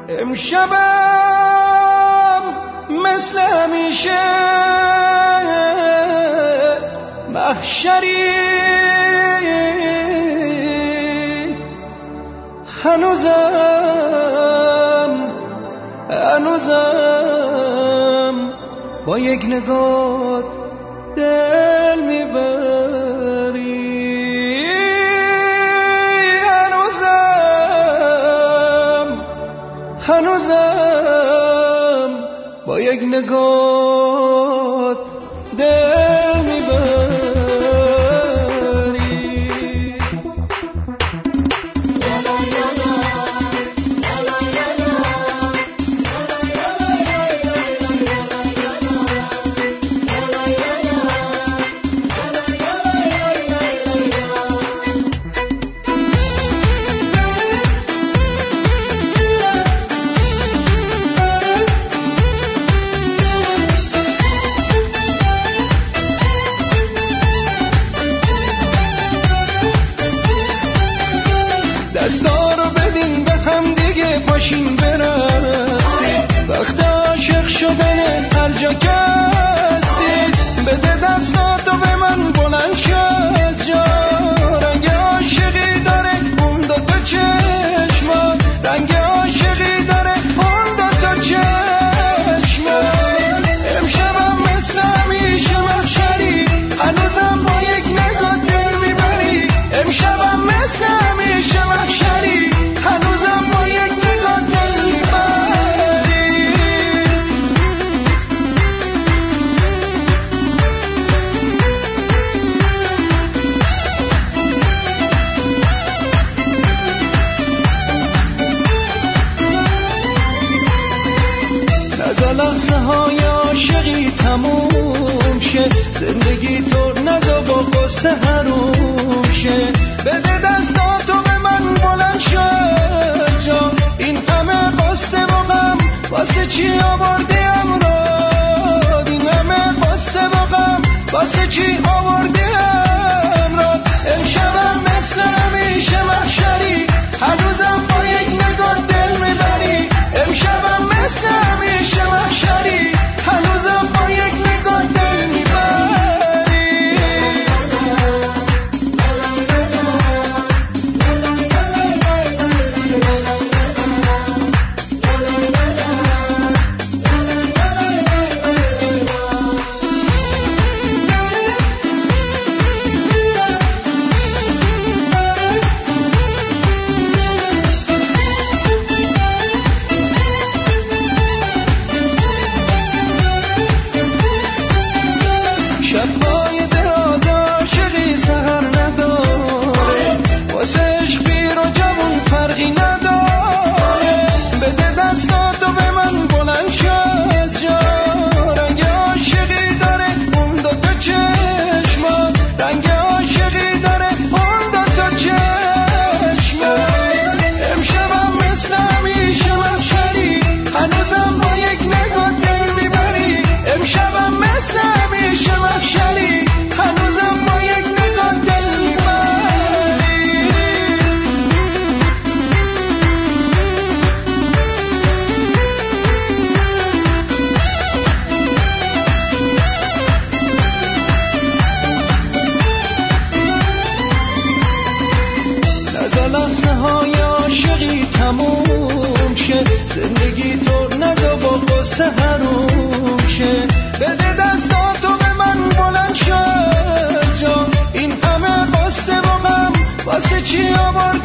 امشبم مثل همیشه محشری هنوزم با یک نگاه دل میبری، هنوزم با یک نگاه دل میبری. دستا رو بدین به هم دیگه پاشین برسید، وقت عاشق شدن هر جا که هستید. بده دستاتو به من بلند شو از جا، رنگ عاشقی داره اون دوتا چشمات، رنگ عاشقی داره اون دوتا چشمات. امشبم مثل همیشه محشری، هنوزم با یک نگاه دل میبری. امشبم مثل همیشه محشری، هنوزم با یک نگاه دل میبری. نزا لحظه های عاشقی تموم شه، زندگی تو نزا با قصه حروم شه. بده دستاتو به من بلند شو از جا، این همه قصه و غم واسه چی آوردی امراد؟ این همه قصه و غم واسه چی آوردی امراد؟ امشبم مثل همیشه محشری، هنوزم با یک نگاه دل میبری. امشبم مثل همیشه محشری، هنوزم با یک نگاه دل میبری. شب‌های دراز عاشقی سحر نداره، واسه عشق پیر و جوون فرقی نداره. بده دستاتو به من بلند شو از جا، رنگ عاشقی داره اون دوتا چشمات، رنگ عاشقی داره اون دوتا چشمات. امشبم مثل همیشه محشری، هنوزم با یک نگاه دل میبری. امشبم مثل همیشه محشری، هنوزم با یک نگاه دل میبری. نزا لحظه های عاشقی تموم شه، زندگی تو نزا با قصه حروم شه. بده دستاتو به من بلند شو از جا، این همه قصه و غم واسه چی آورد